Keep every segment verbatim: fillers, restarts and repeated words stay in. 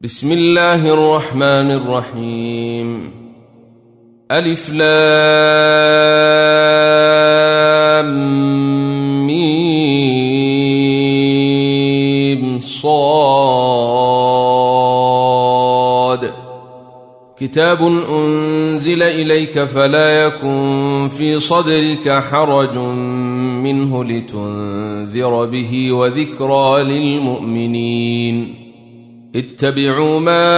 بسم الله الرحمن الرحيم. ألف لام ميم صاد. كتاب أنزل إليك فلا يكن في صدرك حرج منه لتنذر به وذكرى للمؤمنين. اتبعوا ما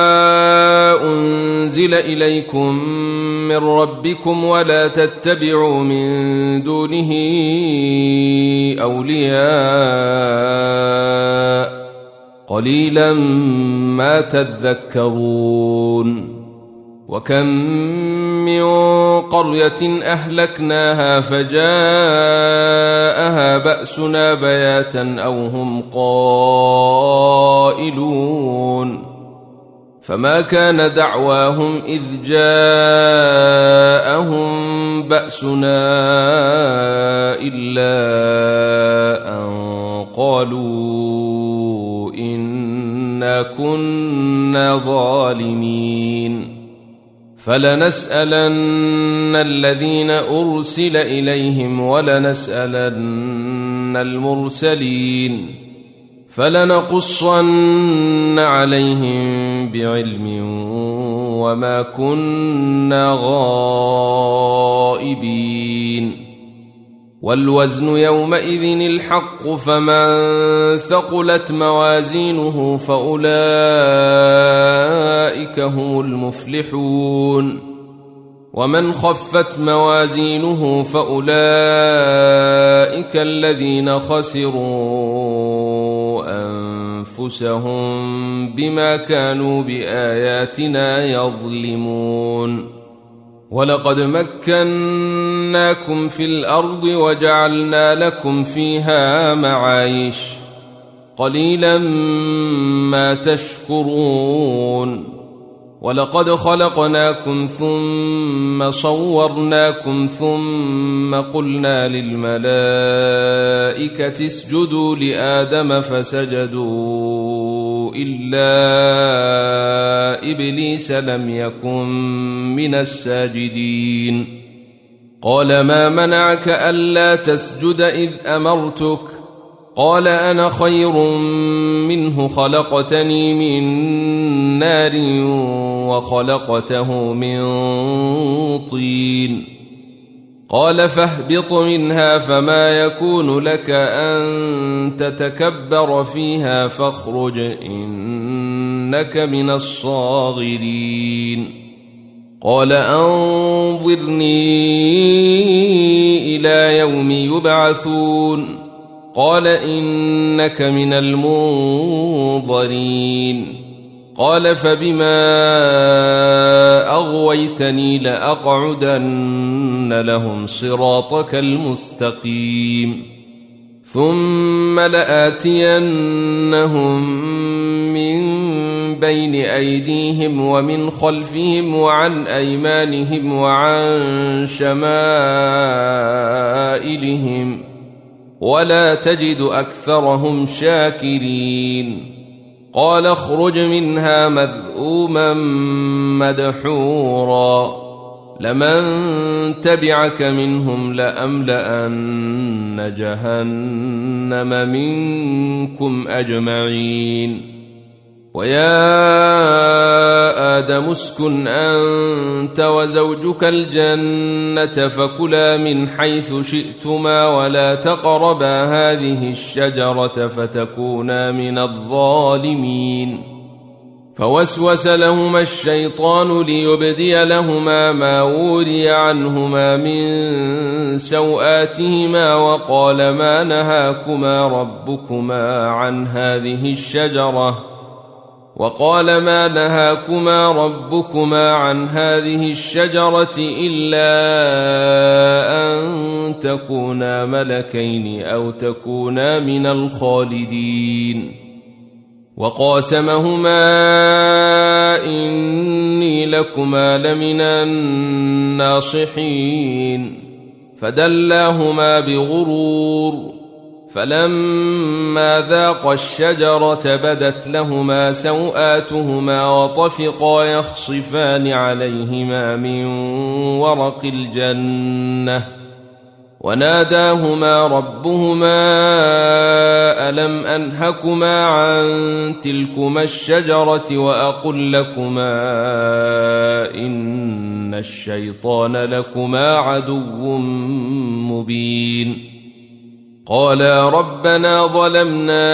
أنزل إليكم من ربكم ولا تتبعوا من دونه أولياء قليلا ما تذكرون. وكم من قرية أهلكناها فجاءها بأسنا بياتا أو هم قائلون. فما كان دعواهم إذ جاءهم بأسنا إلا أن قالوا إنا كنا ظالمين. فلنسألن الذين أرسل إليهم ولنسألن المرسلين فلنقصن عليهم بعلم وما كنا غائبين. والوزن يومئذ الحق فمن ثقلت موازينه فأولئك هم المفلحون. ومن خفت موازينه فأولئك الذين خسروا أنفسهم بما كانوا بآياتنا يظلمون. ولقد مكناكم في الأرض وجعلنا لكم فيها معايش قليلا ما تشكرون. ولقد خلقناكم ثم صورناكم ثم قلنا للملائكة اسجدوا لآدم فسجدوا إلا إبليس لم يكن من الساجدين. قال ما منعك ألا تسجد إذ أمرتك؟ قال أنا خير منه خلقتني من نار وخلقته من طين. قال فاهبط منها فما يكون لك أن تتكبر فيها فاخرج إنك من الصاغرين. قال أنظرني إلى يوم يبعثون. قال إنك من المنظرين. قال فبما أغويتني لأقعدن لهم صراطك المستقيم ثم لآتينهم من بين أيديهم ومن خلفهم وعن أيمانهم وعن شمائلهم ولا تجد أكثرهم شاكرين. قال اخرج منها مذءوما مدحورا لمن تبعك منهم لأملأن جهنم منكم أجمعين. ويا آدم اسكن أنت وزوجك الجنة فكلا من حيث شئتما ولا تقربا هذه الشجرة فتكونا من الظالمين. فوسوس لهما الشيطان ليبدي لهما ما وري عنهما من سوآتهما وقال ما نهاكما ربكما عن هذه الشجرة وقال ما نهاكما ربكما عن هذه الشجرة إلا أن تكونا ملكين أو تكونا من الخالدين. وقاسمهما إني لكما لمن الناصحين فدلاهما بغرور فلما ذاقا الشجرة بدت لهما سوآتهما وطفقا يخصفان عليهما من ورق الجنة وناداهما ربهما ألم أنهكما عن تلكما الشجرة وأقل لكما إن الشيطان لكما عدو مبين قالا ربنا ظلمنا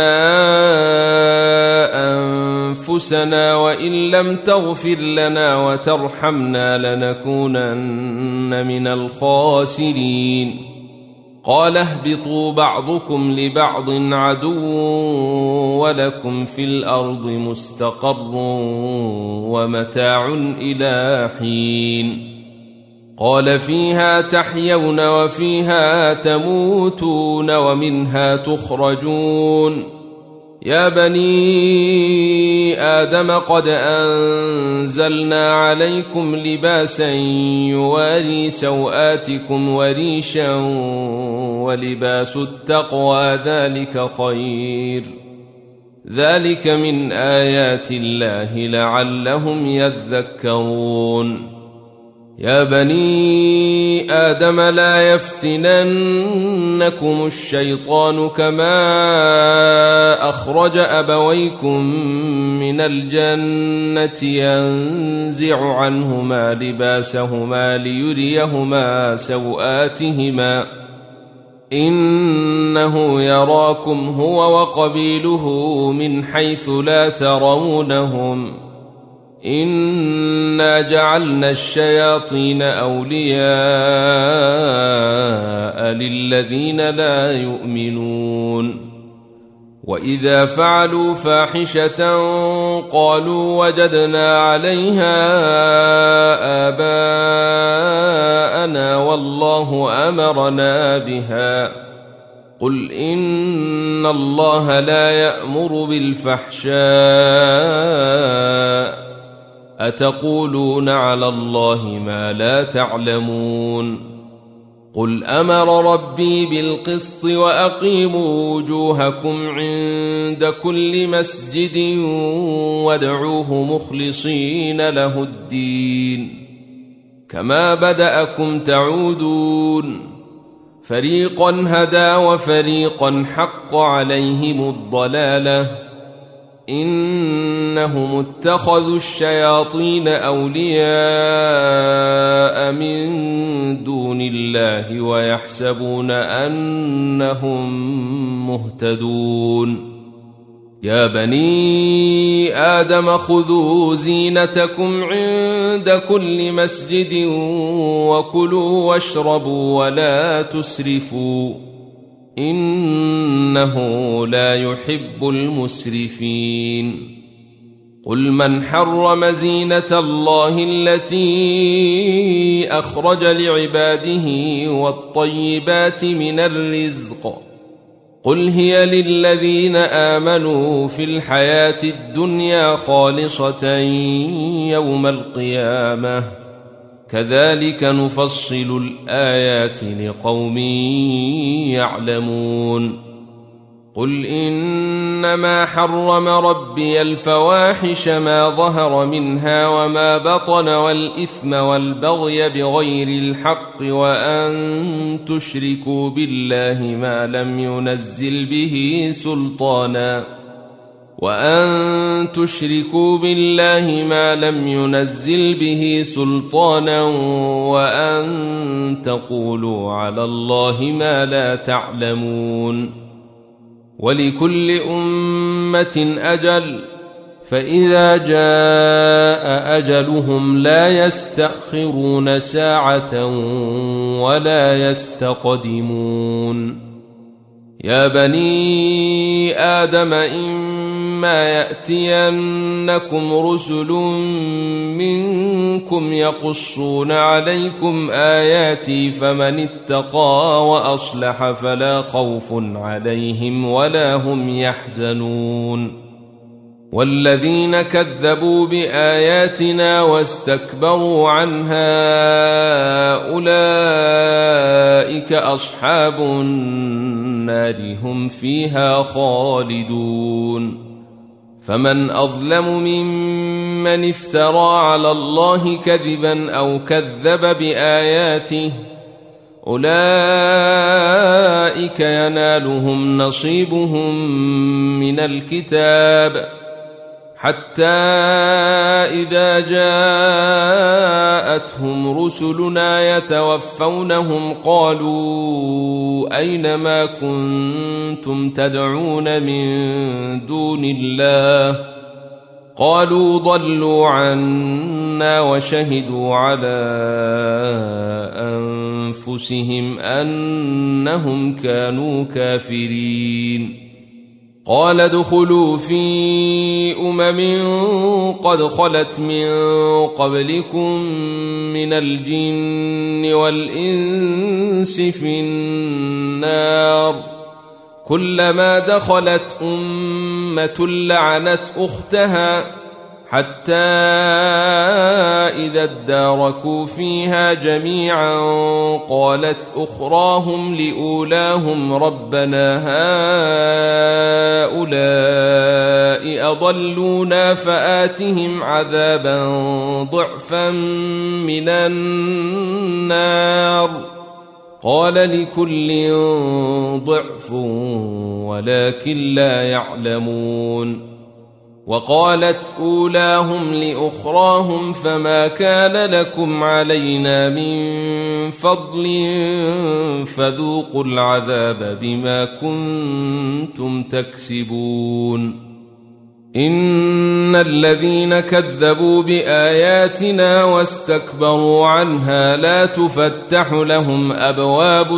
أنفسنا وإن لم تغفر لنا وترحمنا لنكونن من الخاسرين قال اهبطوا بعضكم لبعض عدو ولكم في الأرض مستقر ومتاع إلى حين قال فيها تحيون وفيها تموتون ومنها تخرجون يا بني آدم قد أنزلنا عليكم لباسا يواري سوآتكم وريشا ولباس التقوى ذلك خير ذلك من آيات الله لعلهم يذكرون يا بني آدم لا يفتننكم الشيطان كما أخرج أبويكم من الجنة ينزع عنهما لباسهما ليريهما سوآتهما إنه يراكم هو وقبيله من حيث لا ترونهم إنا جعلنا الشياطين أولياء للذين لا يؤمنون وإذا فعلوا فاحشة قالوا وجدنا عليها آباءنا والله أمرنا بها قل إن الله لا يأمر بالفحشاء أتقولون على الله ما لا تعلمون قل أمر ربي بالقسط وأقيموا وجوهكم عند كل مسجد وادعوه مخلصين له الدين كما بدأكم تعودون فريقا هدى وفريقا حق عليهم الضلالة إنهم اتخذوا الشياطين أولياء من دون الله ويحسبون أنهم مهتدون يا بني آدم خذوا زينتكم عند كل مسجد وكلوا واشربوا ولا تسرفوا إنه لا يحب المسرفين قل من حرم زينة الله التي أخرج لعباده والطيبات من الرزق قل هي للذين آمنوا في الحياة الدنيا خالصة يوم القيامة كذلك نفصل الآيات لقوم يعلمون قل إنما حرم ربي الفواحش ما ظهر منها وما بطن والإثم والبغي بغير الحق وأن تشركوا بالله ما لم ينزل به سلطانا وأن تشركوا بالله ما لم ينزل به سلطانا وأن تقولوا على الله ما لا تعلمون ولكل أمة أجل فإذا جاء أجلهم لا يستأخرون ساعة ولا يستقدمون يا بني آدم إما يأتينكم رسل منكم يقصون عليكم آياتي فمن اتقى وأصلح فلا خوف عليهم ولا هم يحزنون والذين كذبوا بآياتنا واستكبروا عنها أولئك أصحاب النار هم فيها خالدون فمن أظلم ممن افترى على الله كذبا أو كذب بآياته أولئك ينالهم نصيبهم من الكتاب حتى إذا جاءتهم رسلنا يتوفونهم قالوا أين ما كنتم تدعون من دون الله قالوا ضلوا عنا وشهدوا على أنفسهم أنهم كانوا كافرين قال ادخلوا في أمم قد خلت من قبلكم من الجن والإنس في النار كلما دخلت أمة لعنت أختها حتى إذا اداركوا فيها جميعا قالت أخراهم لأولاهم ربنا هؤلاء أضلونا فآتهم عذابا ضعفا من النار قال لكل ضعف ولكن لا يعلمون وقالت أولاهم لأخراهم فما كان لكم علينا من فضل فذوقوا العذاب بما كنتم تكسبون إن الذين كذبوا بآياتنا واستكبروا عنها لا تفتح لهم أبواب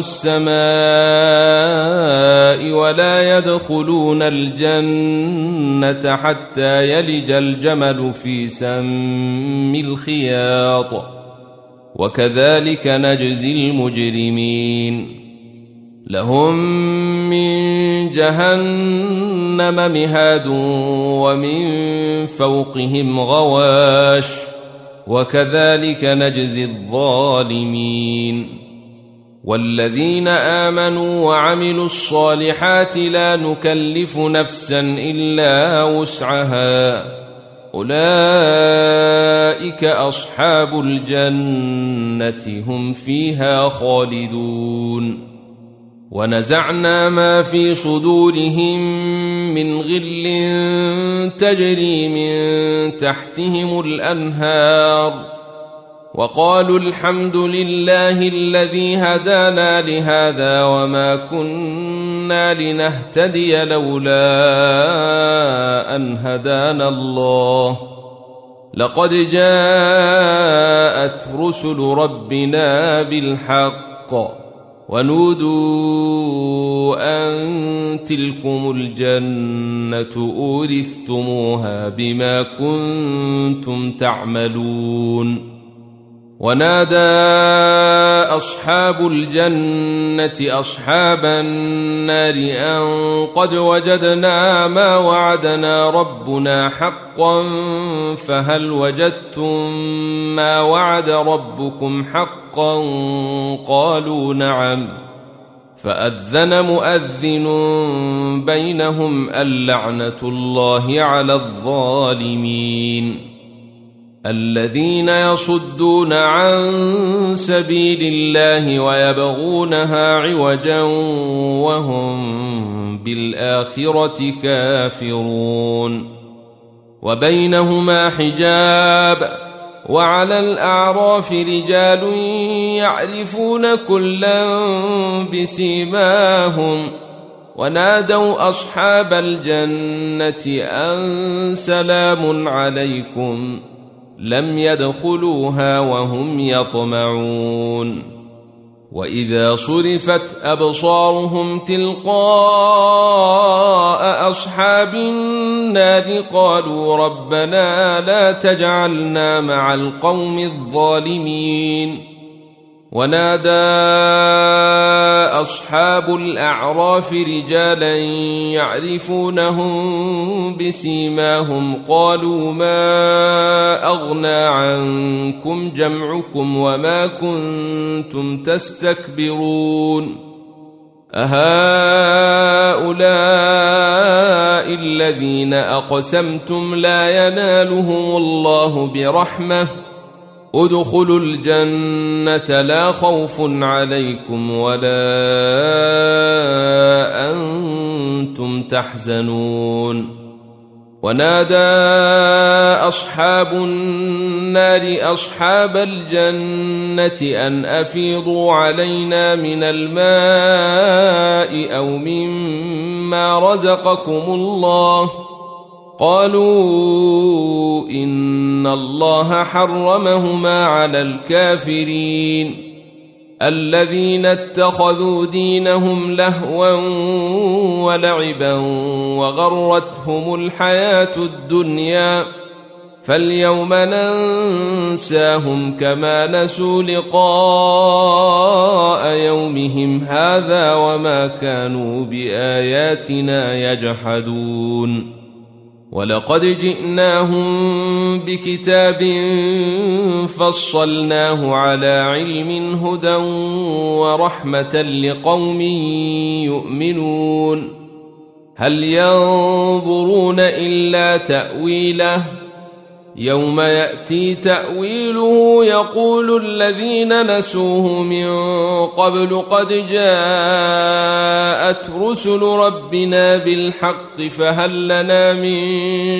السماء ولا يدخلون الجنة حتى يلج الجمل في سم الخياط وكذلك نجزي المجرمين لهم من جهنم مهاد ومن فوقهم غواش وكذلك نجزي الظالمين والذين آمنوا وعملوا الصالحات لا نكلف نفسا إلا وسعها أولئك أصحاب الجنة هم فيها خالدون ونزعنا ما في صدورهم من غل تجري من تحتهم الأنهار وقالوا الحمد لله الذي هدانا لهذا وما كنا لنهتدي لولا أن هدانا الله لقد جاءت رسل ربنا بالحق ونودوا أن تلكم الجنة أورثتموها بما كنتم تعملون ونادى أصحاب الجنة أصحاب النار أن قد وجدنا ما وعدنا ربنا حقا فهل وجدتم ما وعد ربكم حقا قالوا نعم فأذن مؤذن بينهم اللعنة الله على الظالمين الذين يصدون عن سبيل الله ويبغونها عوجا وهم بالآخرة كافرون وبينهما حجاب وعلى الأعراف رجال يعرفون كلا بسيماهم ونادوا أصحاب الجنة أن سلام عليكم لم يدخلوها وهم يطمعون وإذا صرفت أبصارهم تلقاء أصحاب النار قالوا ربنا لا تجعلنا مع القوم الظالمين ونادى أصحاب الأعراف رجالا يعرفونهم بسيماهم قالوا ما أغنى عنكم جمعكم وما كنتم تستكبرون أهؤلاء الذين أقسمتم لا ينالهم الله برحمة ادخلوا الجنة لا خوف عليكم ولا أنتم تحزنون ونادى أصحاب النار أصحاب الجنة أن أفيضوا علينا من الماء أو مما رزقكم الله قالوا إن الله حرمهما على الكافرين الذين اتخذوا دينهم لهوا ولعبا وغرتهم الحياة الدنيا فاليوم ننساهم كما نسوا لقاء يومهم هذا وما كانوا بآياتنا يجحدون ولقد جئناهم بكتاب فصلناه على علم هدى ورحمة لقوم يؤمنون هل ينظرون إلا تأويله يوم يأتي تأويله يقول الذين نسوه من قبل قد جاءت رسل ربنا بالحق فهل لنا من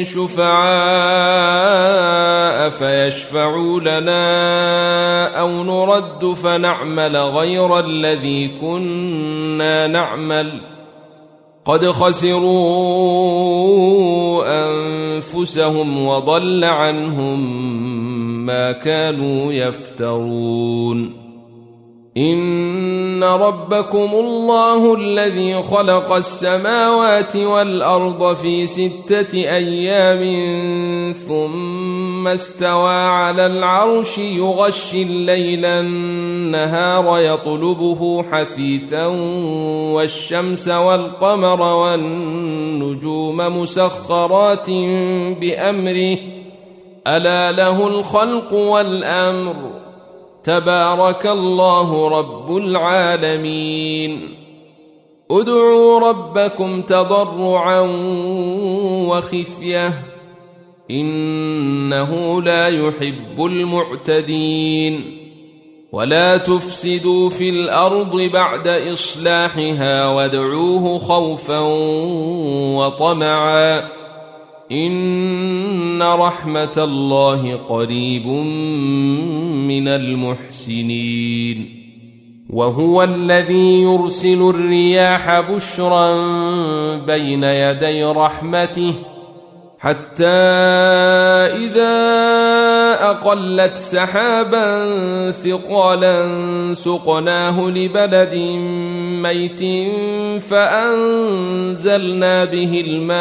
شفعاء فيشفعوا لنا أو نرد فنعمل غير الذي كنا نعمل قد خسروا أنفسهم وضل عنهم ما كانوا يفترون إن ربكم الله الذي خلق السماوات والأرض في ستة أيام ثم استوى على العرش يغشي الليل النهار يطلبه حثيثا والشمس والقمر والنجوم مسخرات بأمره ألا له الخلق والأمر تبارك الله رب العالمين ادعوا ربكم تضرعا وخفية إنه لا يحب المعتدين ولا تفسدوا في الأرض بعد إصلاحها وادعوه خوفا وطمعا إن رحمة الله قريب من المحسنين وهو الذي يرسل الرياح بشرا بين يدي رحمته حتى إذا أقلت سحابا ثقالا سقناه لبلد ميت فأنزلنا به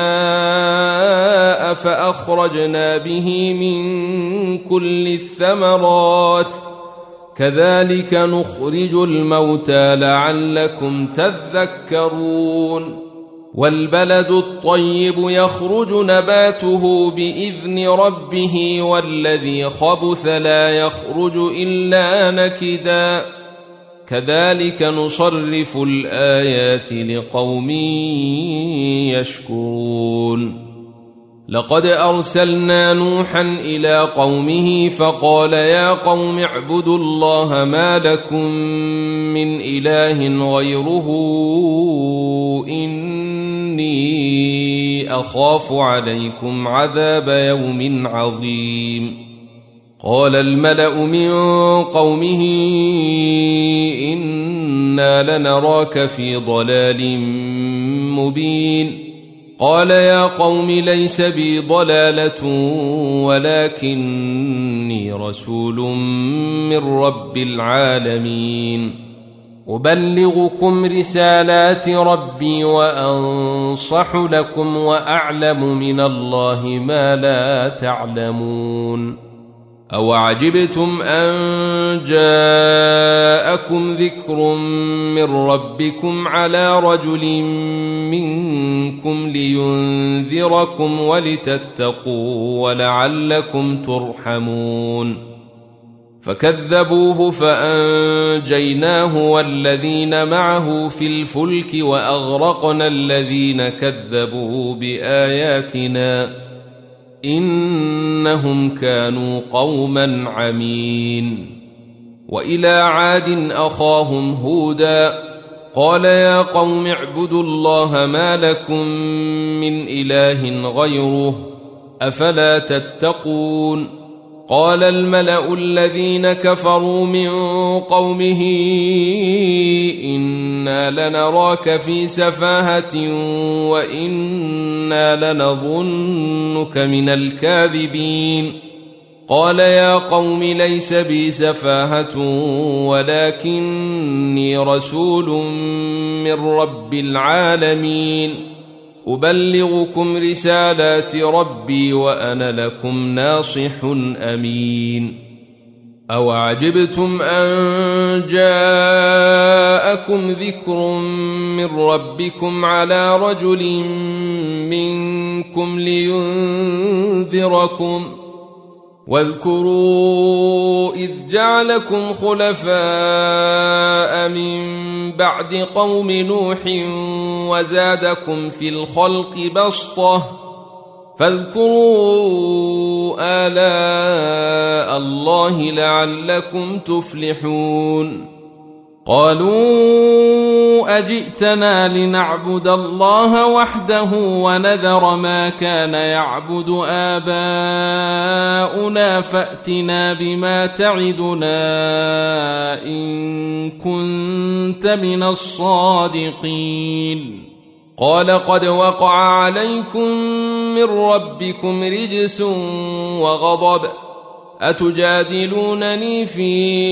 الماء فأخرجنا به من كل الثمرات كذلك نخرج الموتى لعلكم تذكرون والبلد الطيب يخرج نباته بإذن ربه والذي خبث لا يخرج إلا نكدا كذلك نصرف الآيات لقوم يشكرون لقد أرسلنا نوحا إلى قومه فقال يا قوم اعبدوا الله ما لكم من إله غيره إني أخاف عليكم عذاب يوم عظيم قال الملأ من قومه إنا لنراك في ضلال مبين قال يا قوم ليس بي ضلالة ولكني رسول من رب العالمين أبلغكم رسالات ربي وأنصح لكم وأعلم من الله ما لا تعلمون أوعجبتم أن جاءكم ذكر من ربكم على رجل منكم لينذركم ولتتقوا ولعلكم ترحمون فكذبوه فأنجيناه والذين معه في الفلك وأغرقنا الذين كذبوا بآياتنا إنهم كانوا قوما عمين وإلى عاد أخاهم هودا قال يا قوم اعبدوا الله ما لكم من إله غيره أفلا تتقون قال الملأ الذين كفروا من قومه إنا لنراك في سفاهة وإنا لنظنك من الكاذبين قال يا قوم ليس بي سفاهة ولكني رسول من رب العالمين أبلغكم رسالات ربي وأنا لكم ناصح أمين أوعجبتم أن جاءكم ذكر من ربكم على رجل منكم لينذركم واذكروا إذ جعلكم خلفاء من بعد قوم نوح وزادكم في الخلق بسطة فاذكروا آلاء الله لعلكم تفلحون قالوا أجئتنا لنعبد الله وحده ونذر ما كان يعبد آباؤنا فأتنا بما تعدنا إن كنت من الصادقين قال قد وقع عليكم من ربكم رجس وغضب أتجادلونني في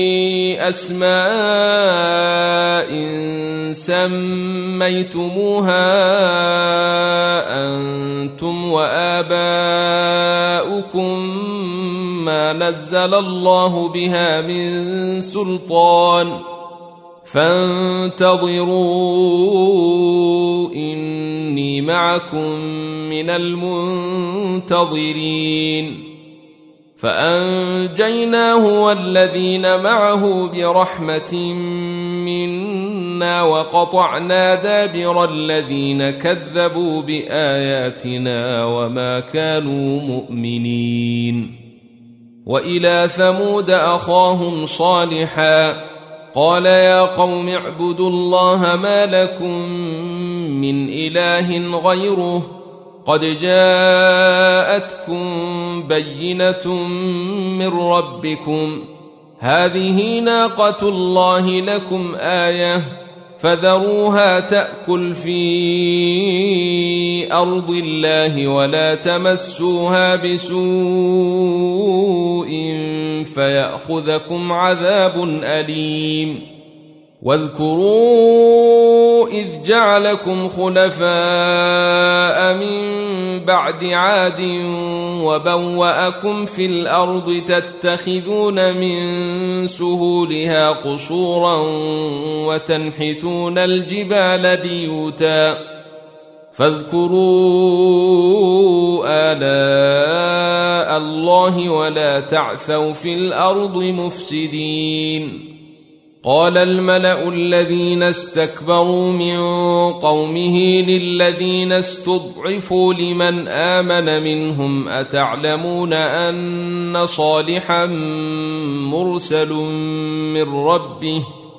أسماء سميتموها أنتم وآباؤكم ما نزل الله بها من سلطان فانتظروا إني معكم من المنتظرين فأنجيناه والذين معه برحمة منا وقطعنا دابر الذين كذبوا بآياتنا وما كانوا مؤمنين وإلى ثمود أخاهم صالحا قال يا قوم اعبدوا الله ما لكم من إله غيره قد جاءتكم بينة من ربكم هذه ناقة الله لكم آية فذروها تأكل في أرض الله ولا تمسوها بسوء فيأخذكم عذاب أليم واذكروا إذ جعلكم خلفاء من بعد عاد وبوأكم في الأرض تتخذون من سهولها قصورا وتنحتون الجبال بيوتا فاذكروا آلاء الله ولا تعثوا في الأرض مفسدين قال الملأ الذين استكبروا من قومه للذين استضعفوا لمن آمن منهم أتعلمون أن صالحا مرسل من ربه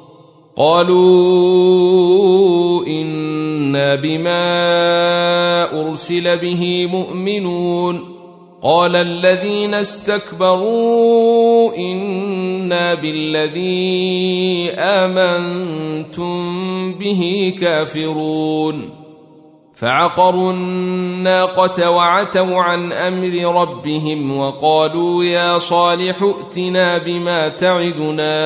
قالوا إنا بما أرسل به مؤمنون قال الذين استكبروا إنا بالذي آمنتم به كافرون فعقروا الناقة وعتوا عن أمر ربهم وقالوا يا صالح ائتنا بما تعدنا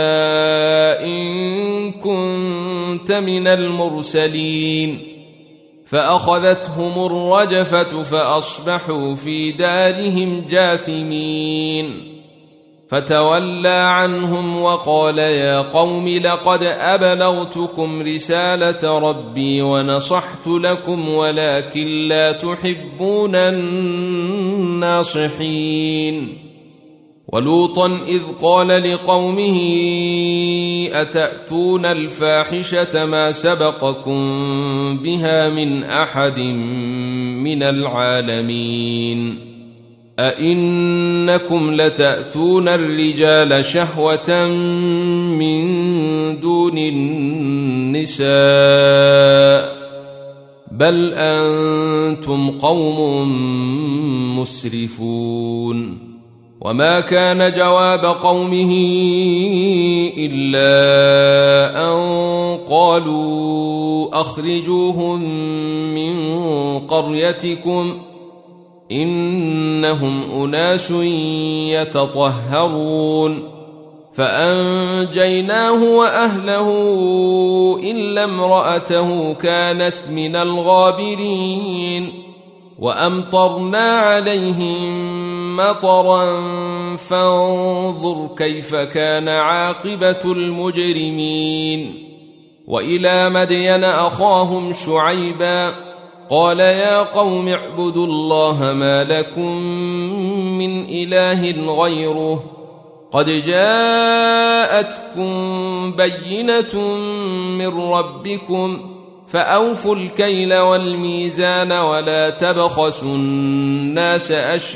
إن كنت من المرسلين فأخذتهم الرجفة فأصبحوا في دارهم جاثمين فتولى عنهم وقال يا قوم لقد أبلغتكم رسالة ربي ونصحت لكم ولكن لا تحبون الناصحين. ولوطا إذ قال لقومه أتأتون الفاحشة ما سبقكم بها من أحد من العالمين أئنكم لتأتون الرجال شهوة من دون النساء بل أنتم قوم مسرفون. وما كان جواب قومه إلا أن قالوا أخرجوهم من قريتكم إنهم أناس يتطهرون. فأنجيناه وأهله إلا امرأته كانت من الغابرين. وأمطرنا عليهم مطرا فانظر كيف كان عاقبة المجرمين. وإلى مدين أخاهم شعيبا قال يا قوم اعبدوا الله ما لكم من إله غيره قد جاءتكم بينة من ربكم فأوفوا الكيل والميزان ولا تبخسوا الناس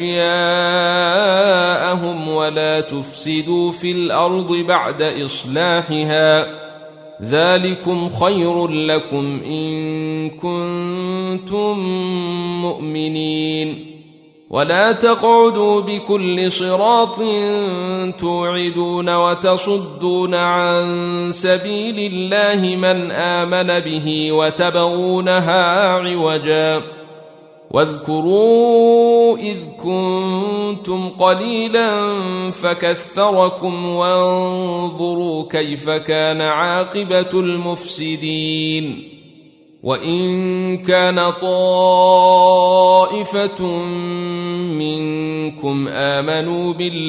أشياءهم ولا تفسدوا في الأرض بعد إصلاحها ذلكم خير لكم إن كنتم مؤمنين. ولا تقعدوا بكل صراط توعدون وتصدون عن سبيل الله من آمن به وتبغونها عوجا واذكروا إذ كنتم قليلا فكثركم وانظروا كيف كان عاقبة المفسدين. وإن كان طائفة منكم آمنوا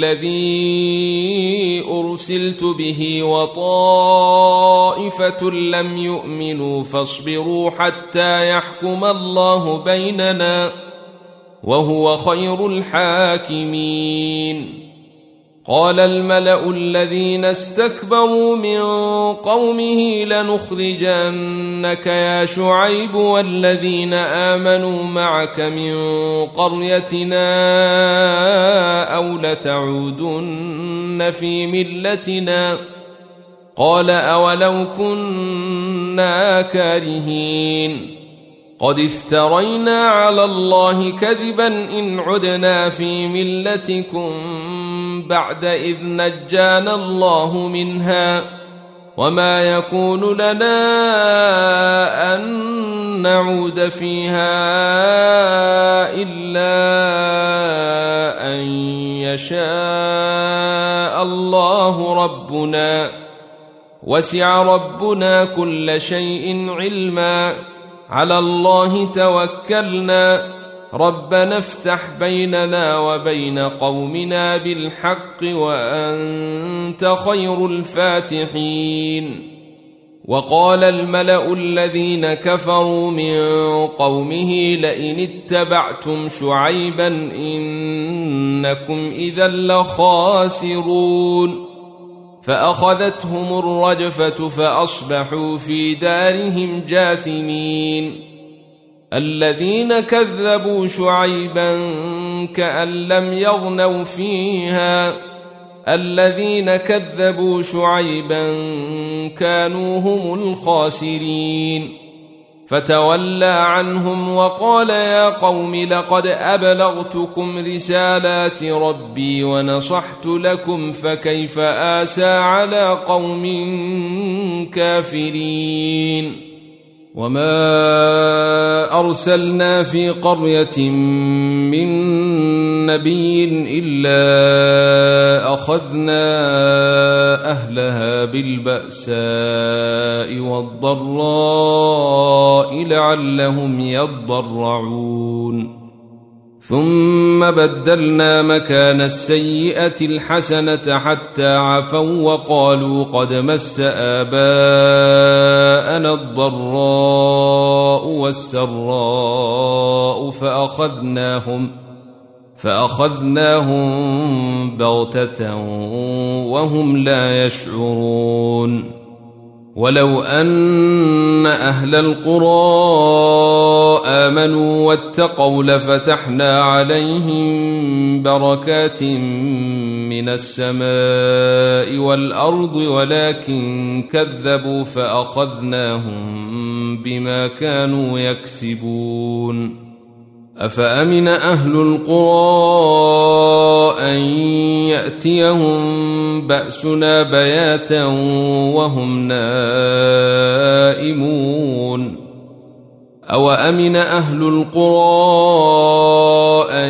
بالذي أرسلت به وطائفة لم يؤمنوا فاصبروا حتى يحكم الله بيننا وهو خير الحاكمين. قال الملأ الذين استكبروا من قومه لنخرجنك يا شعيب والذين آمنوا معك من قريتنا أو لتعودن في ملتنا قال أولو كنا كارهين قد افترينا على الله كذبا إن عدنا في ملتكم بعد إذ نجانا الله منها وما يكون لنا أن نعود فيها إلا أن يشاء الله ربنا وسع ربنا كل شيء علما على الله توكلنا ربنا افتح بيننا وبين قومنا بالحق وأنت خير الفاتحين. وقال الملأ الذين كفروا من قومه لئن اتبعتم شعيبا إنكم إذا لخاسرون. فأخذتهم الرجفة فأصبحوا في دارهم جاثمين. الذين كذبوا شعيبا كأن لم يغنوا فيها الذين كذبوا شعيبا كانوا هم الخاسرين. فتولى عنهم وقال يا قوم لقد أبلغتكم رسالات ربي ونصحت لكم فكيف آسى على قوم كافرين. وما أرسلنا في قرية من نبي إلا أخذنا أهلها بالبأساء والضراء لعلهم يضرعون. ثم بدلنا مكان السيئة الحسنة حتى عفوا وقالوا قد مس آباءنا الضراء والسراء فأخذناهم فأخذناهم بغتة وهم لا يشعرون ولو أن أهل القرى آمنوا واتقوا لفتحنا عليهم بركات من السماء والأرض ولكن كذبوا فأخذناهم بما كانوا يكسبون أفأمن أهل القرى أن يأتيهم بأسنا بياتا وهم نائمون أو أمن أهل القرى أن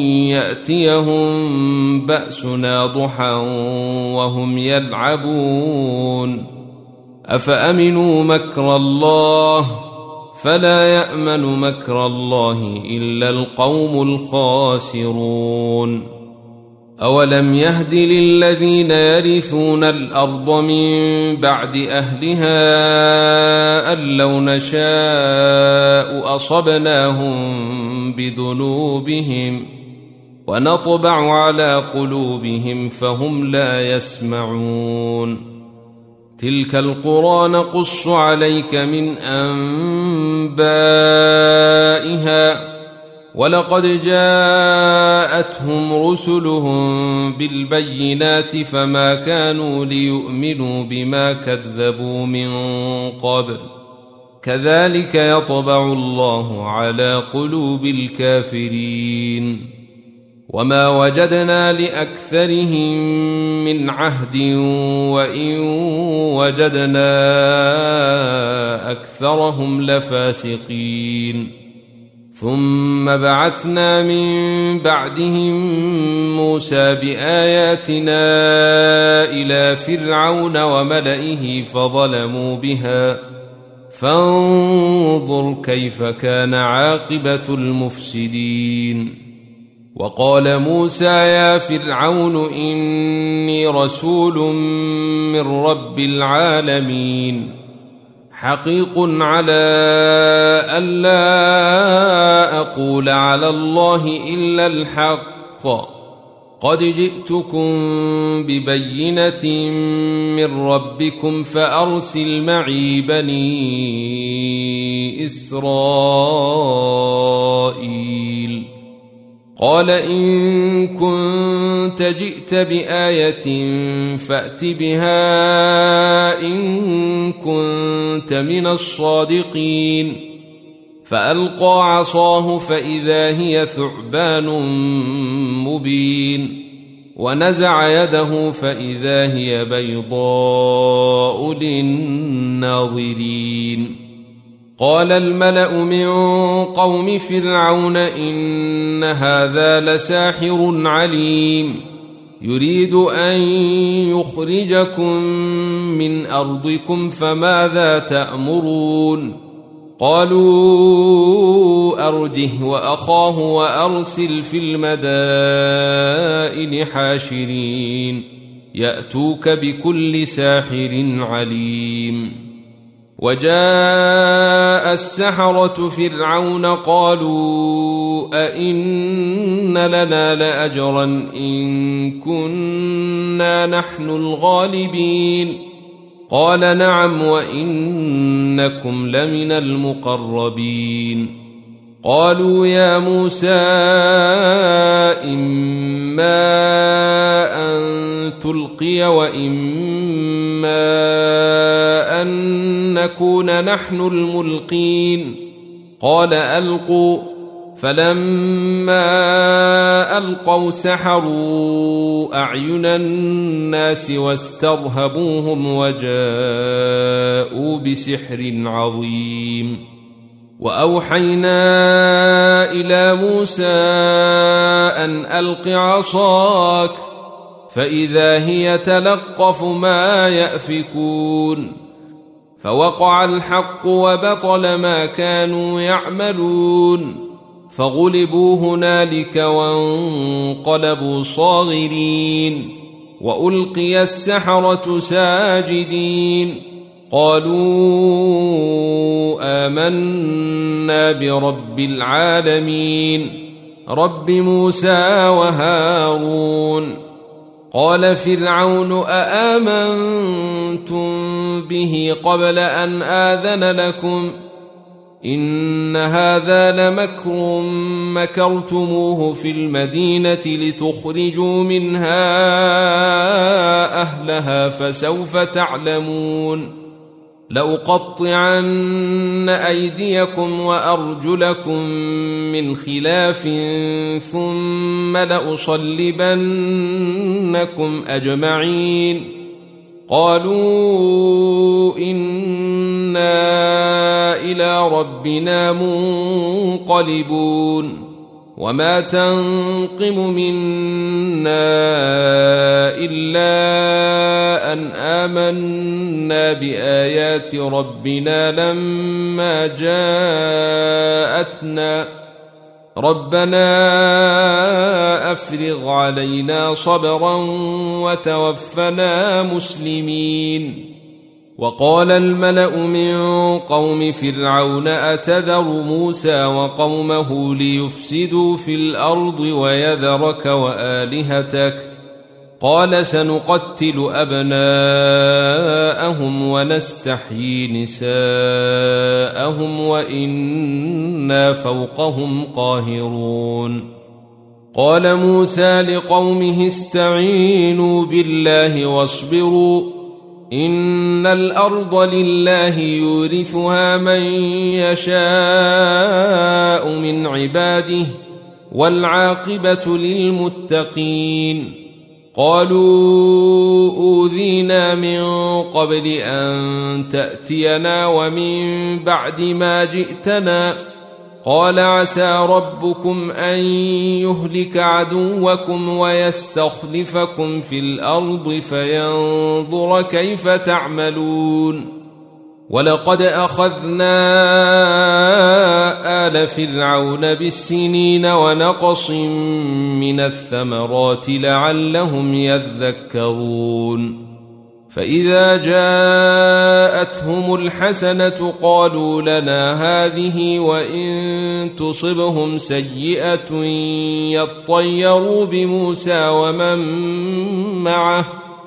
يأتيهم بأسنا ضحى وهم يلعبون أفأمنوا مكر الله فلا يأمن مكر الله إلا القوم الخاسرون أولم يهد للذين يرثون الأرض من بعد أهلها أن لو نشاء أصبناهم بذنوبهم ونطبع على قلوبهم فهم لا يسمعون تلك القرى نقص عليك من أنبائها ولقد جاءتهم رسلهم بالبينات فما كانوا ليؤمنوا بما كذبوا من قبل كذلك يطبع الله على قلوب الكافرين وما وجدنا لأكثرهم من عهد وإن وجدنا أكثرهم لفاسقين ثم بعثنا من بعدهم موسى بآياتنا إلى فرعون وملئه فظلموا بها فانظر كيف كان عاقبة المفسدين وقال موسى يا فرعون إني رسول من رب العالمين حقيق على ألا أقول على الله إلا الحق قد جئتكم ببينة من ربكم فأرسل معي بني إسرائيل قال إن كنت جئت بآية فأت بها إن كنت من الصادقين فألقى عصاه فإذا هي ثعبان مبين ونزع يده فإذا هي بيضاء للناظرين قال الملأ من قوم فرعون إن هذا لساحر عليم يريد أن يخرجكم من أرضكم فماذا تأمرون قالوا أرجه وأخاه وأرسل في المدائن حاشرين يأتوك بكل ساحر عليم وجاء السحرة فرعون قالوا أئن لنا لأجرا إن كنا نحن الغالبين قال نعم وإنكم لمن المقربين قالوا يا موسى إما أن تلقي وإما أن نكون نحن الملقين قال ألقوا فلما ألقوا سحروا أعين الناس واسترهبوهم وجاءوا بسحر عظيم وأوحينا إلى موسى أن ألق عصاك فإذا هي تلقف ما يأفكون فوقع الحق وبطل ما كانوا يعملون فغلبوا هنالك وانقلبوا صاغرين وألقي السحرة ساجدين قالوا آمنا برب العالمين رب موسى وهارون. قال فرعون أآمنتم به قبل أن آذن لكم إن هذا لمكر مكرتموه في المدينة لتخرجوا منها أهلها فسوف تعلمون لأقطعن أيديكم وأرجلكم من خلاف ثم لأصلبنكم أجمعين. قالوا إنا إلى ربنا منقلبون وما تنقم منا إلا أن آمنا بآيات ربنا لما جاءتنا ربنا أفرغ علينا صبرا وتوفنا مسلمين. وقال الملأ من قوم فرعون أتذر موسى وقومه ليفسدوا في الأرض ويذرك وآلهتك قال سنقتل أبناءهم ونستحيي نساءهم وإنا فوقهم قاهرون. قال موسى لقومه استعينوا بالله واصبروا إن الأرض لله يورثها من يشاء من عباده والعاقبة للمتقين. قالوا أوذينا من قبل أن تأتينا ومن بعد ما جئتنا قال عسى ربكم أن يهلك عدوكم ويستخلفكم في الأرض فينظر كيف تعملون. ولقد أخذنا آل فرعون بالسنين ونقص من الثمرات لعلهم يذكرون. فإذا جاءتهم الحسنة قالوا لنا هذه وإن تصبهم سيئة يطيروا بموسى ومن معه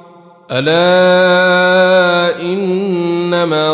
ألا إنما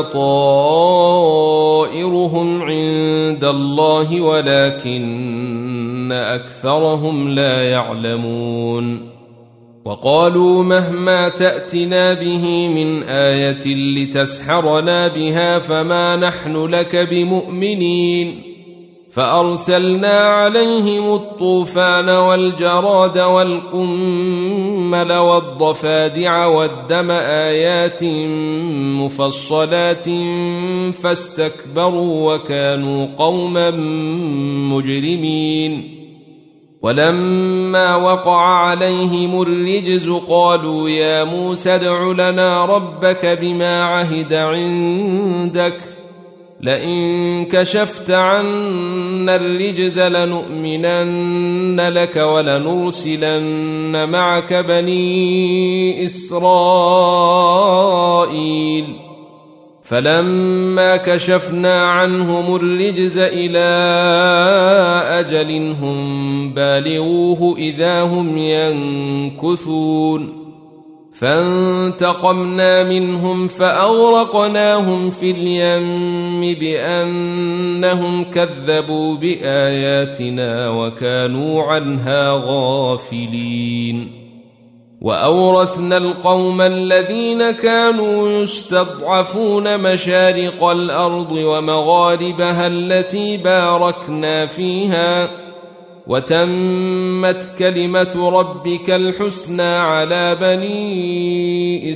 طائرهم عند الله ولكن أكثرهم لا يعلمون. وقالوا مهما تأتنا به من آية لتسحرنا بها فما نحن لك بمؤمنين. فأرسلنا عليهم الطوفان والجراد والقمل والضفادع والدم آيات مفصلات فاستكبروا وكانوا قوما مجرمين. ولما وقع عليهم الرجز قالوا يا موسى ادع لنا ربك بما عهد عندك لئن كشفت عنا الرجز لنؤمنن لك ولنرسلن معك بني إسرائيل. فلما كشفنا عنهم الرجز إلى أجل هم بالغوه إذا هم ينكثون. فانتقمنا منهم فأغرقناهم في اليم بأنهم كذبوا بآياتنا وكانوا عنها غافلين. وأورثنا القوم الذين كانوا يستضعفون مشارق الأرض ومغاربها التي باركنا فيها وتمت كلمة ربك الحسنى على بني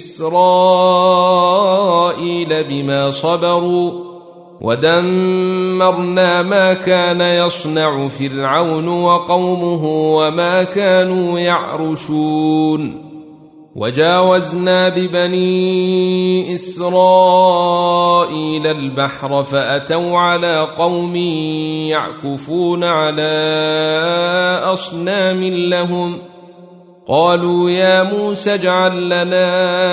إسرائيل بما صبروا ودمرنا ما كان يصنع فرعون وقومه وما كانوا يعرشون. وجاوزنا ببني إسرائيل البحر فأتوا على قوم يعكفون على أصنام لهم قالوا يا موسى اجعل لنا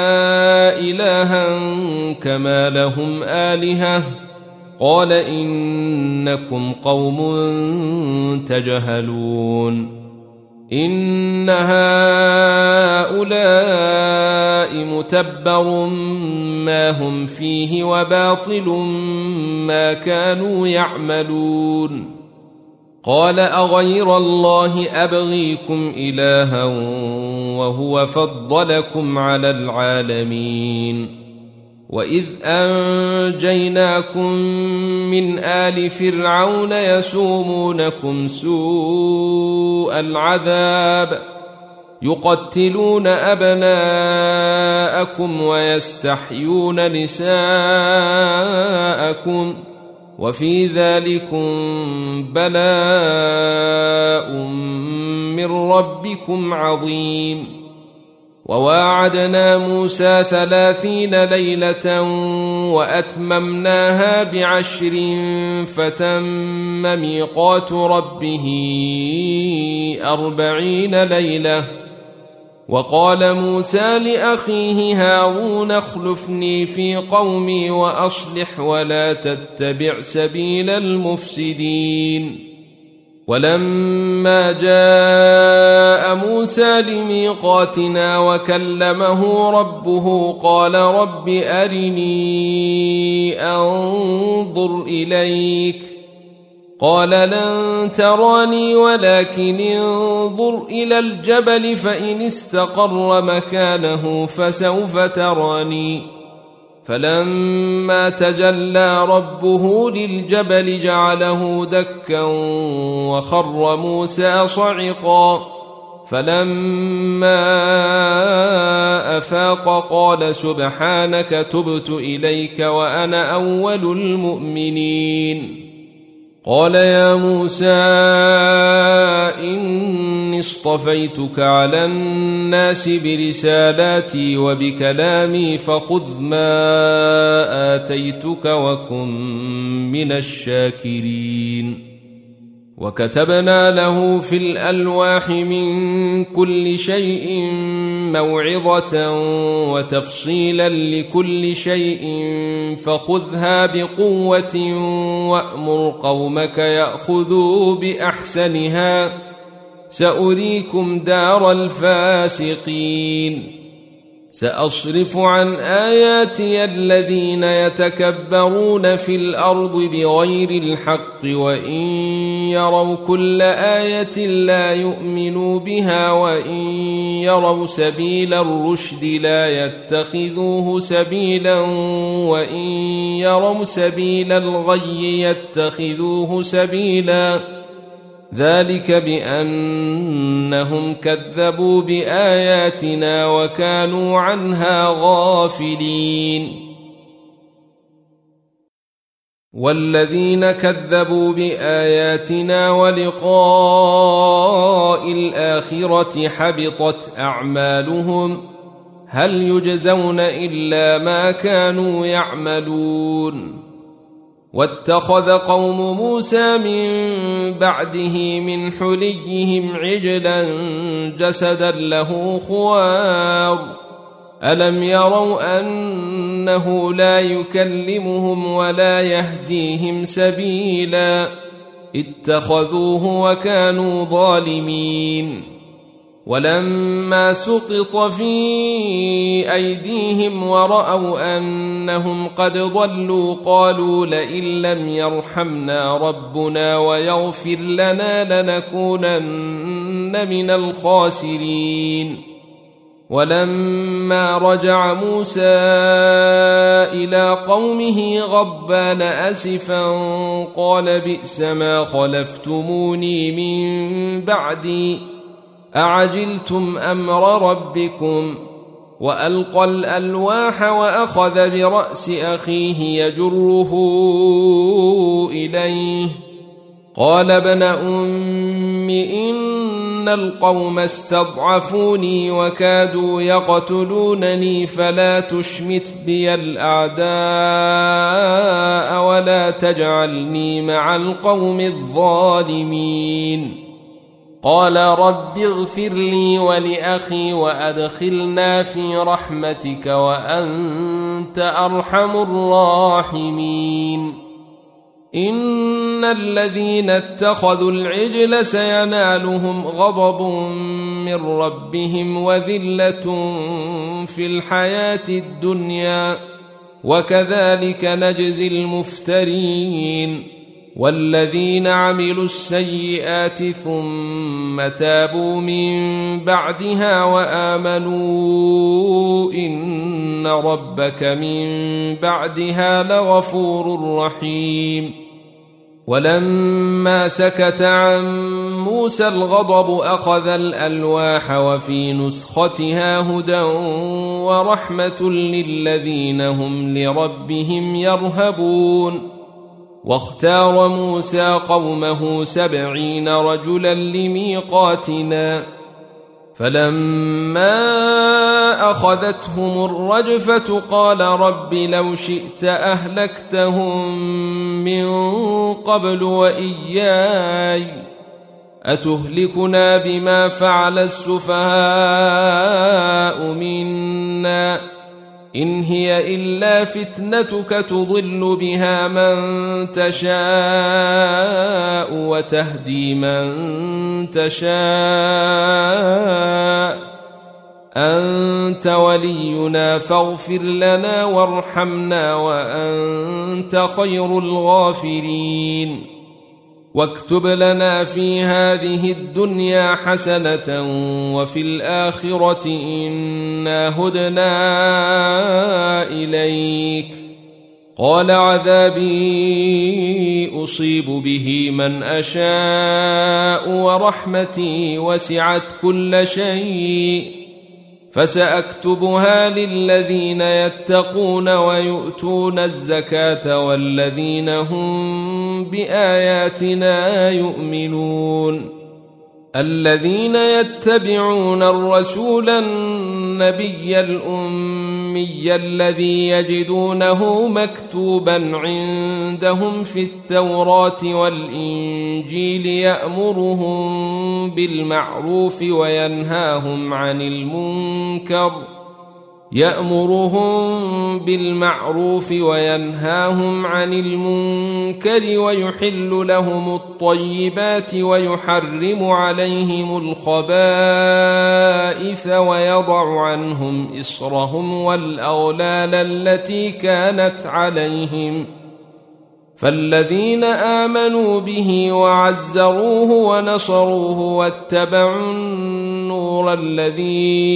إلها كما لهم آلهة قال إنكم قوم تجهلون إن هؤلاء متبر ما هم فيه وباطل ما كانوا يعملون قال أغير الله أبغيكم إلها وهو فضلكم على العالمين وإذ أنجيناكم من آل فرعون يسومونكم سوء العذاب يقتلون أبناءكم ويستحيون نساءكم وفي ذلكم بلاء من ربكم عظيم وواعدنا موسى ثلاثين ليلة وأتممناها بعشر فتم ميقات ربه أربعين ليلة وقال موسى لأخيه هارون اخلفني في قومي وأصلح ولا تتبع سبيل المفسدين ولما جاء موسى لميقاتنا وكلمه ربه قال رب أرني أنظر إليك قال لن تراني ولكن انظر إلى الجبل فإن استقر مكانه فسوف تراني فلما تجلى ربه للجبل جعله دكا وخر موسى صعقا فلما أفاق قال سبحانك تبت إليك وأنا أول المؤمنين قال يا موسى إني اصطفيتك على الناس برسالاتي وبكلامي فخذ ما آتيتك وكن من الشاكرين وكتبنا له في الألواح من كل شيء موعظة وتفصيلا لكل شيء فخذها بقوة وأمر قومك يأخذوا بأحسنها سأريكم دار الفاسقين سأصرف عن آياتي الذين يتكبرون في الأرض بغير الحق وإن يروا كل آية لا يؤمنوا بها وإن يروا سبيل الرشد لا يتخذوه سبيلا وإن يروا سبيل الغي يتخذوه سبيلا ذلك بأنهم كذبوا بآياتنا وكانوا عنها غافلين والذين كذبوا بآياتنا ولقاء الآخرة حبطت أعمالهم هل يجزون إلا ما كانوا يعملون واتخذ قوم موسى من بعده من حليهم عجلا جسدا له خوار ألم يروا أنه لا يكلمهم ولا يهديهم سبيلا اتخذوه وكانوا ظالمين ولما سقط في أيديهم ورأوا أنهم قد ضلوا قالوا لئن لم يرحمنا ربنا ويغفر لنا لنكونن من الخاسرين ولما رجع موسى إلى قومه غضبان أسفا قال بئس ما خلفتموني من بعدي أعجلتم أمر ربكم وألقى الألواح وأخذ برأس أخيه يجره إليه قال ابن أم إن القوم استضعفوني وكادوا يقتلونني فلا تشمت بي الأعداء ولا تجعلني مع القوم الظالمين. قال رب اغفر لي ولأخي وأدخلنا في رحمتك وأنت أرحم الراحمين. إن الذين اتخذوا العجل سينالهم غضب من ربهم وذلة في الحياة الدنيا وكذلك نجزي المفترين. والذين عملوا السيئات ثم تابوا من بعدها وآمنوا إن ربك من بعدها لغفور رحيم. ولما سكت عن موسى الغضب أخذ الألواح وفي نسختها هدى ورحمة للذين هم لربهم يرهبون. واختار موسى قومه سبعين رجلا لميقاتنا فلما أخذتهم الرجفة قال رب لو شئت أهلكتهم من قبل وإياي أتهلكنا بما فعل السفهاء منا إن هي إلا فتنتك تضل بها من تشاء وتهدي من تشاء أنت ولينا فاغفر لنا وارحمنا وأنت خير الغافرين. واكتب لنا في هذه الدنيا حسنة وفي الآخرة إنا هدنا إليك. قال عذابي أصيب به من أشاء ورحمتي وسعت كل شيء فسأكتبها للذين يتقون ويؤتون الزكاة والذين هم بآياتنا يؤمنون. الذين يتبعون الرسول النبي الأمي الذي يجدونه مكتوبا عندهم في التوراة والإنجيل يأمرهم بالمعروف وينهاهم عن المنكر يأمرهم بالمعروف وينهاهم عن المنكر ويحل لهم الطيبات ويحرم عليهم الخبائث ويضع عنهم إصرهم والأغلال التي كانت عليهم. فالذين آمنوا به وعزروه ونصروه واتبعوا النور الذي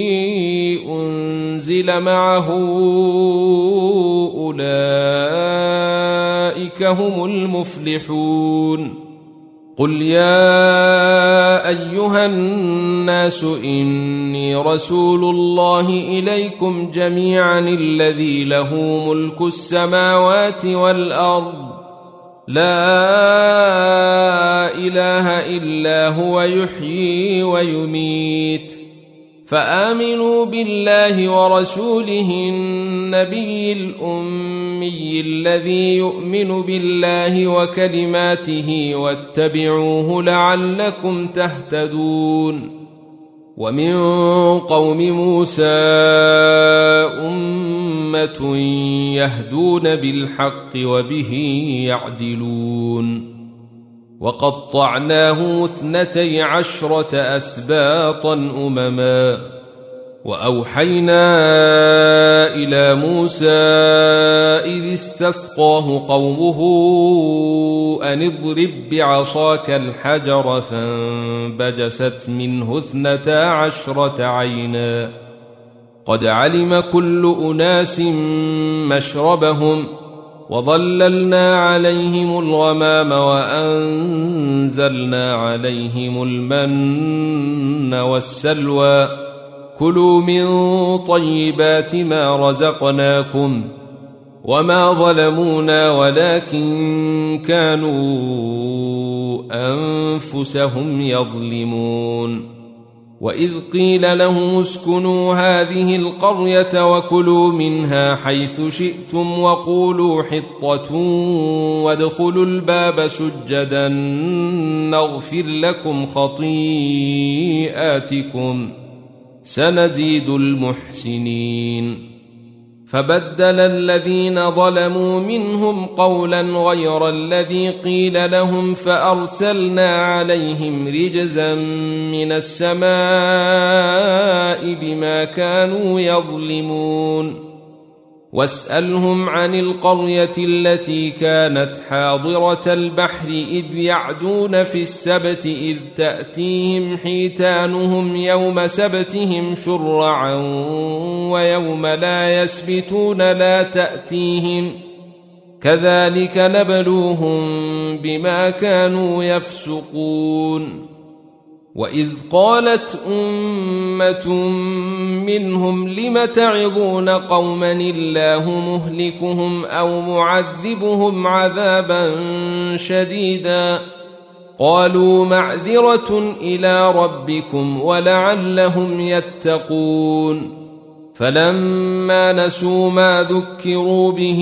أنزل معه أولئك هم المفلحون. قل يا أيها الناس إني رسول الله إليكم جميعا الذي له ملك السماوات والأرض لا إله إلا هو يحيي ويميت فآمنوا بالله ورسوله النبي الأمي الذي يؤمن بالله وكلماته واتبعوه لعلكم تهتدون. ومن قوم موسى أمة يهدون بالحق وبه يعدلون. وقطعناه اثنتي عشرة أسباطا أمما وأوحينا إلى موسى إذ استسقاه قومه أن اضرب بعصاك الحجر فانبجست منه اثنتا عشرة عينا قد علم كل أناس مشربهم وظللنا عليهم الغمام وأنزلنا عليهم المن والسلوى كلوا من طيبات ما رزقناكم وما ظلمونا ولكن كانوا أنفسهم يظلمون. وإذ قيل لهم اسكنوا هذه القرية وكلوا منها حيث شئتم وقولوا حطة وادخلوا الباب سجدا نغفر لكم خطيئاتكم سنزيد المحسنين. فبدل الذين ظلموا منهم قولا غير الذي قيل لهم فأرسلنا عليهم رجزا من السماء بما كانوا يظلمون. واسألهم عن القرية التي كانت حاضرة البحر إذ يعدون في السبت إذ تأتيهم حيتانهم يوم سبتهم شرعا ويوم لا يسبتون لا تأتيهم كذلك نبلوهم بما كانوا يفسقون. وإذ قالت أمة منهم لم تعظون قوما الله مهلكهم أو معذبهم عذابا شديدا قالوا معذرة إلى ربكم ولعلهم يتقون. فلما نسوا ما ذكروا به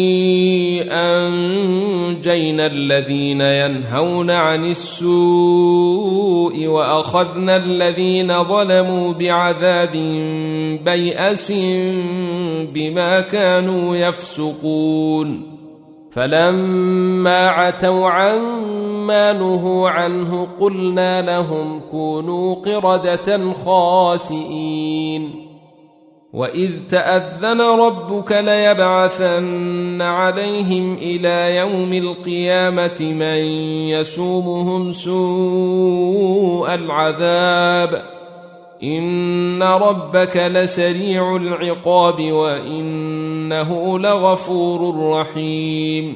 أنجينا الذين ينهون عن السوء وأخذنا الذين ظلموا بعذاب بيأس بما كانوا يفسقون. فلما عتوا عما نهوا عنه قلنا لهم كونوا قردة خاسئين. وإذ تأذن ربك ليبعثن عليهم إلى يوم القيامة من يسومهم سوء العذاب إن ربك لسريع العقاب وإنه لغفور رحيم.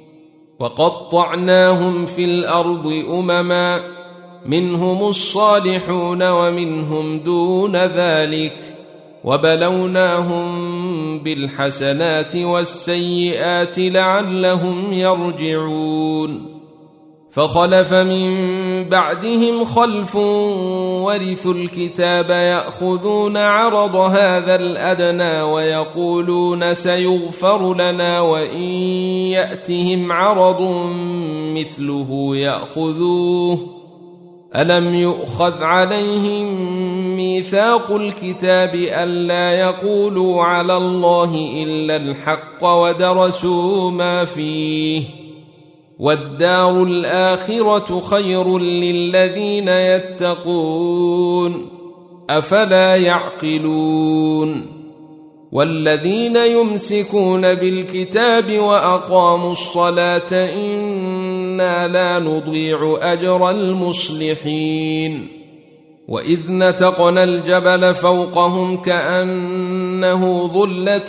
وقطعناهم في الأرض أمما منهم الصالحون ومنهم دون ذلك وبلوناهم بالحسنات والسيئات لعلهم يرجعون. فخلف من بعدهم خلف ورثوا الكتاب يأخذون عرض هذا الأدنى ويقولون سيغفر لنا وإن يأتهم عرض مثله يأخذوه ألم يؤخذ عليهم ميثاق الكتاب ألا يقولوا على الله إلا الحق ودرسوا ما فيه والدار الآخرة خير للذين يتقون أفلا يعقلون. والذين يمسكون بالكتاب وأقاموا الصلاة إنا لا نضيع أجر المصلحين. وإذ نتقنا الجبل فوقهم كأنه ظلة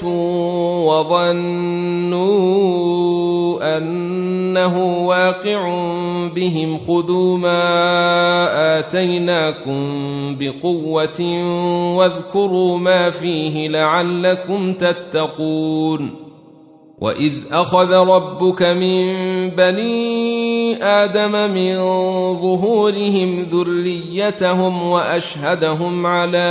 وظنوا أنه واقع بهم خذوا ما آتيناكم بقوة واذكروا ما فيه لعلكم تتقون. وإذ أخذ ربك من بني آدم من ظهورهم ذريتهم وأشهدهم على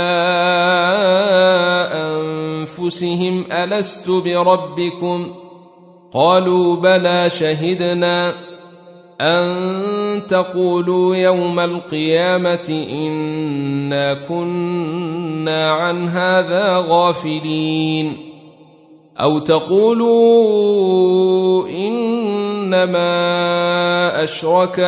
أنفسهم ألست بربكم قالوا بلى شهدنا أن تقولوا يوم القيامة إنا كنا عن هذا غافلين أو تقولوا إنما أشرك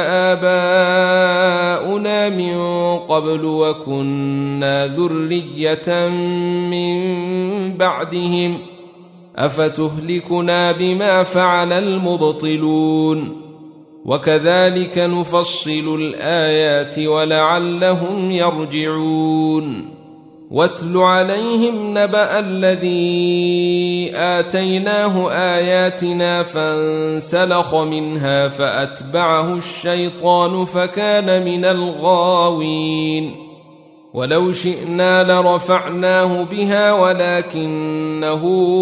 آباؤنا من قبل وكنا ذرية من بعدهم أفتهلكنا بما فعل المبطلون وكذلك نفصل الآيات ولعلهم يرجعون. واتل عليهم نبأ الذي آتيناه آياتنا فانسلخ منها فأتبعه الشيطان فكان من الغاوين. ولو شئنا لرفعناه بها ولكنه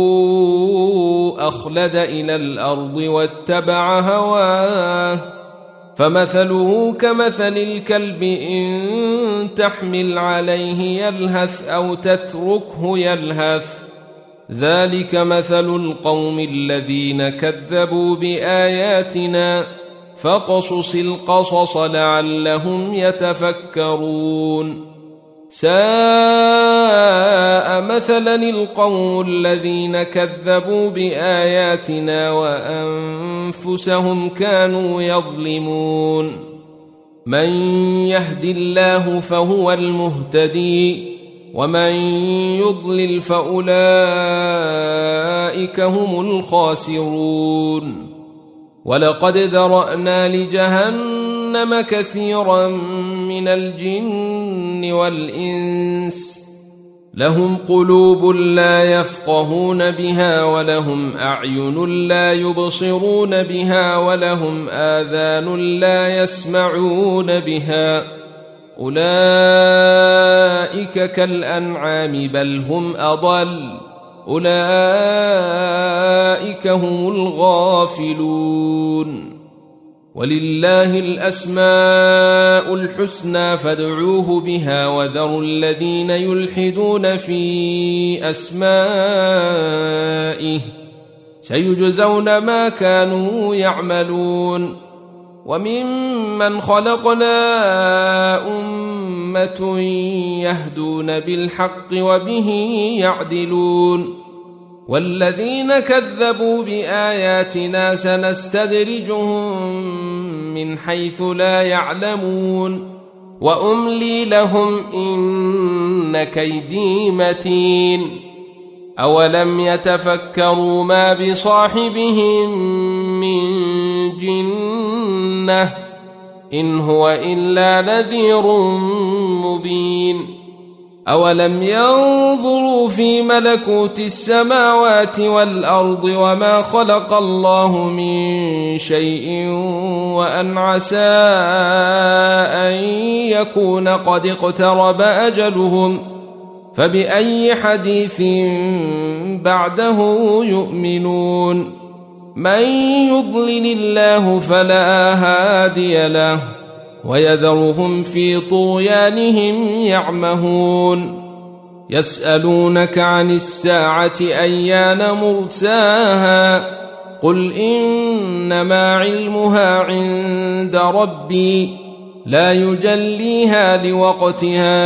أخلد إلى الأرض واتبع هواه فمثله كمثل الكلب إن تحمل عليه يلهث أو تتركه يلهث ذلك مثل القوم الذين كذبوا بآياتنا فاقصص القصص لعلهم يتفكرون ساء مثلا القوم الذين كذبوا بآياتنا وأنفسهم كانوا يظلمون من يهد الله فهو المهتدي ومن يضلل فأولئك هم الخاسرون ولقد ذرأنا لجهنم كثيرا من الجن والإنس لهم قلوب لا يفقهون بها ولهم أعين لا يبصرون بها ولهم آذان لا يسمعون بها أولئك كالأنعام بل هم أضل أولئك هم الغافلون ولله الأسماء الحسنى فادعوه بها وذروا الذين يلحدون في أسمائه سيجزون ما كانوا يعملون وممن خلقنا أمة يهدون بالحق وبه يعدلون والذين كذبوا بآياتنا سنستدرجهم من حيث لا يعلمون وأملي لهم إن كيدي متين أولم يتفكروا ما بصاحبهم من جنة إن هو إلا نذير مبين أولم ينظروا في ملكوت السماوات والأرض وما خلق الله من شيء وأن عسى أن يكون قد اقترب أجلهم فبأي حديث بعده يؤمنون من يضلل الله فلا هادي له ويذرهم في طغيانهم يعمهون يسألونك عن الساعة أيان مرساها قل إنما علمها عند ربي لا يجليها لوقتها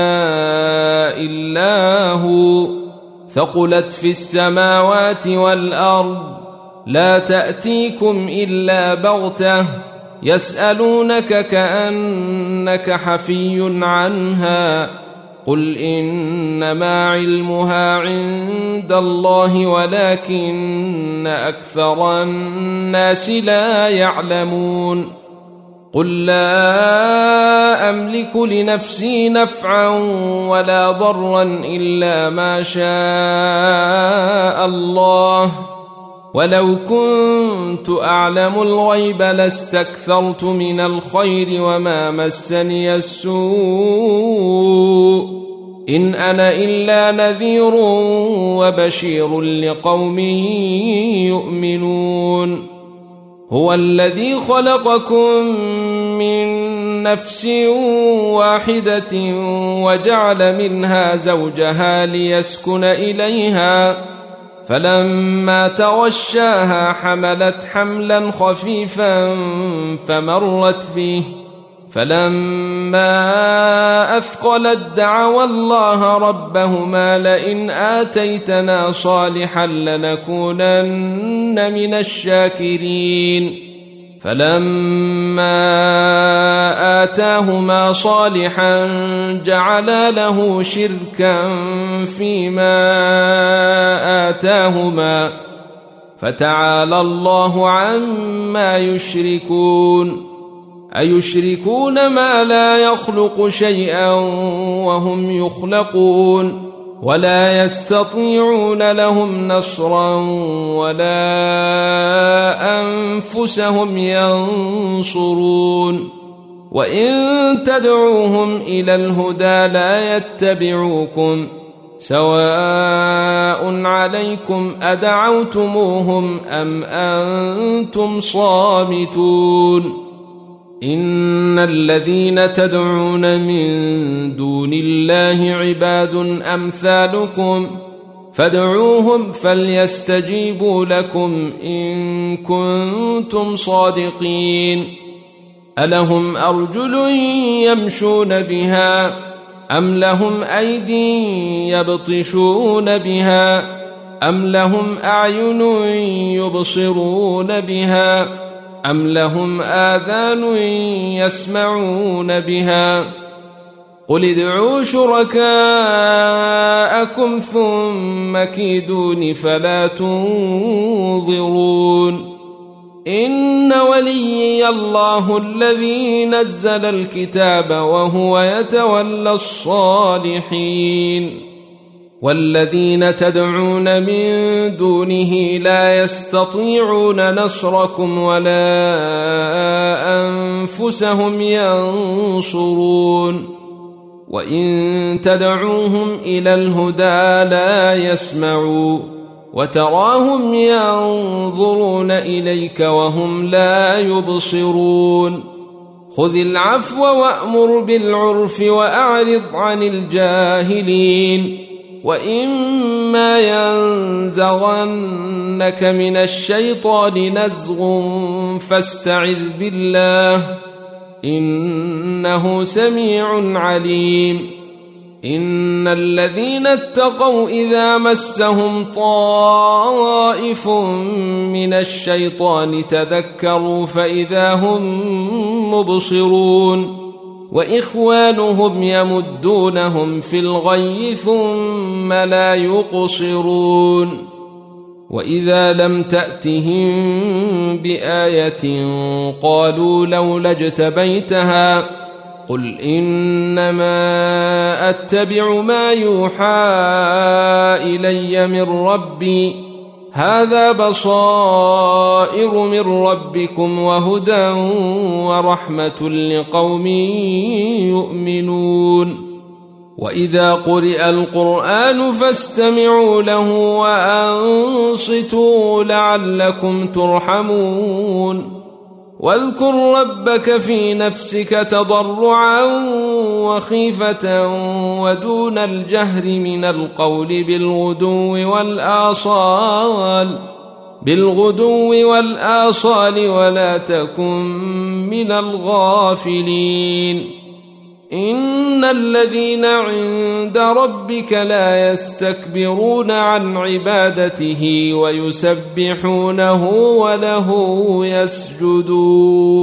إلا هو ثقلت في السماوات والأرض لا تأتيكم إلا بغتة يسألونك كأنك حفي عنها قل إنما علمها عند الله ولكن أكثر الناس لا يعلمون قل لا أملك لنفسي نفعا ولا ضرا إلا ما شاء الله ولو كنت أعلم الغيب لاستكثرت من الخير وما مسني السوء إن أنا إلا نذير وبشير لقوم يؤمنون هو الذي خلقكم من نفس واحدة وجعل منها زوجها ليسكن إليها فلما تغشاها حملت حملا خفيفا فمرت به فلما أثقلت دعوا الله ربهما لئن آتيتنا صالحا لنكونن من الشاكرين فلما آتاهما صالحا جعلا له شركا فيما آتاهما فتعالى الله عما يشركون أيشركون ما لا يخلق شيئا وهم يخلقون ولا يستطيعون لهم نصرا ولا أنفسهم ينصرون وإن تدعوهم إلى الهدى لا يتبعوكم سواء عليكم أدعوتموهم أم أنتم صامتون إن الذين تدعون من دون الله عباد أمثالكم فادعوهم فليستجيبوا لكم إن كنتم صادقين ألهم أرجل يمشون بها أم لهم أيدي يبطشون بها أم لهم أعين يبصرون بها أم لهم آذان يسمعون بها قل ادعوا شركاءكم ثم كيدون فلا تنظرون إن وليي الله الذي نزل الكتاب وهو يتولى الصالحين والذين تدعون من دونه لا يستطيعون نصركم ولا أنفسهم ينصرون وإن تدعوهم إلى الهدى لا يسمعوا وتراهم ينظرون إليك وهم لا يبصرون خذ العفو وأمر بالعرف وأعرض عن الجاهلين وإما ينزغنك من الشيطان نزغ فاستعذ بالله إنه سميع عليم إن الذين اتقوا إذا مسهم طائف من الشيطان تذكروا فإذا هم مبصرون وإخوانهم يمدونهم في الغي ثم لا يقصرون وإذا لم تأتهم بآية قالوا لولا اجتبيتها قل إنما أتبع ما يوحى إلي من ربي هذا بصائر من ربكم وهدى ورحمة لقوم يؤمنون وإذا قرئ القرآن فاستمعوا له وأنصتوا لعلكم ترحمون واذكر ربك في نفسك تضرعا وخيفة ودون الجهر من القول بالغدو والآصال بالغدو والآصال ولا تكن من الغافلين إن الذين عند ربك لا يستكبرون عن عبادته ويسبحونه وله يسجدون